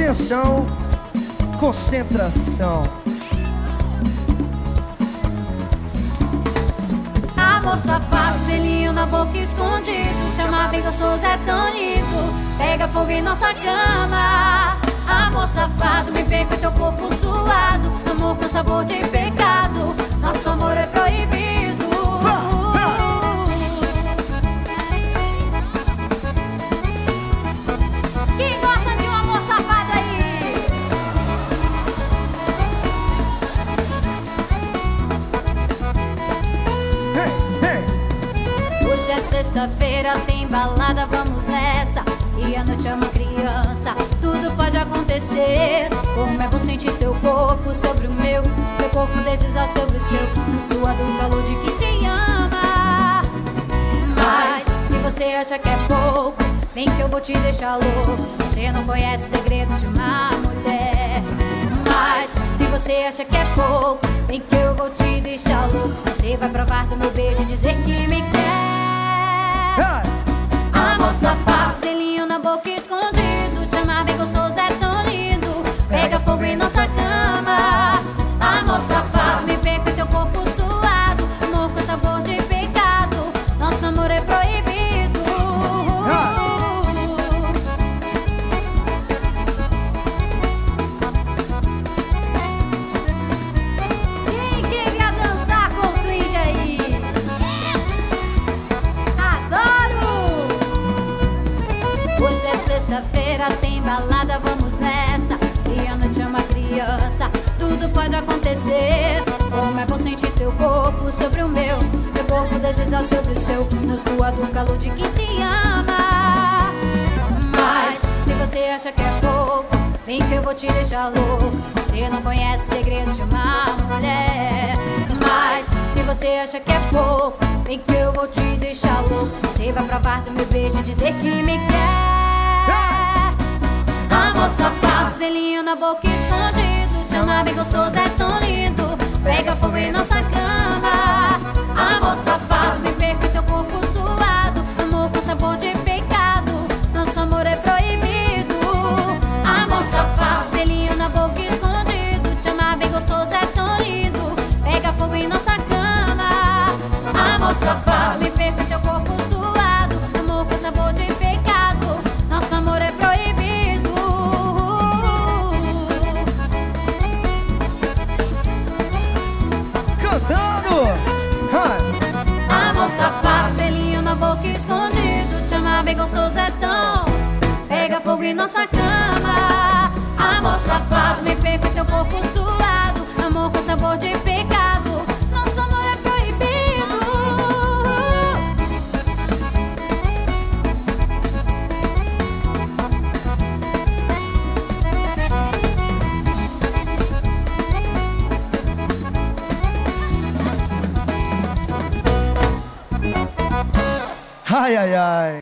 Atenção, concentração. Amor safado, selinho na boca escondido, te amar bem gostoso é tão lindo, pega fogo em nossa cama. Amor safado, me pega com teu corpo suado, amor com sabor de pecado, nosso amor é proibido. Quem gosta de um amor safado aí? Hoje é sexta-feira, tem balada, vamos nessa. E a noite é uma criança, tudo pode acontecer. Como é bom sentir teu corpo sobre o meu corpo deslizar sobre o seu, no suor do calor de quem se ama. Mas se você acha que é pouco, vem que eu vou te deixar louco. Você não conhece os segredos de uma mulher. Mas se você acha que é pouco, vem que eu vou te deixar louco. Você vai provar do meu beijo e dizer que me quer. Amor safado, selinho na boca escondido, te amar bem gostoso é tão lindo, pega fogo em nossa cama. Amor safado, me pega com teu corpo suado, amor com sabor de pecado, nosso amor é proibido. Quem quer dançar com o cringe aí? Adoro! Hoje é sexta-feira, tem balada, vamos nessa. E a noite é uma criança, tudo pode acontecer. Como é bom sentir teu corpo sobre o meu corpo deslizar sobre o seu, no suor do calor de quem se ama. Mas se você acha que é pouco, vem que eu vou te deixar louco. Você não conhece os segredos de uma mulher. Mas se você acha que é pouco, vem que eu vou te deixar louco. Você vai provar do meu beijo e dizer que me quer. Amor safado, selinho na boca escondido, te amar bem gostoso é tão lindo, pega fogo em nossa cama. Amor safado, me pega com teu corpo suado, amor com sabor de pecado, nosso amor é proibido. Amor safado, selinho na boca escondido, te amar bem gostoso é tão lindo, pega fogo em nossa cama. Amor safado, me pega com teu corpo suado, amor com sabor de pecado, nosso amor é proibido. Amor safado, selinho na boca escondido, te amar bem gostoso é tão, pega fogo em nossa cama. Amor safado, me pega com teu corpo suado, amor com sabor de pecado, nosso amor é proibido. Ai, ai, ai.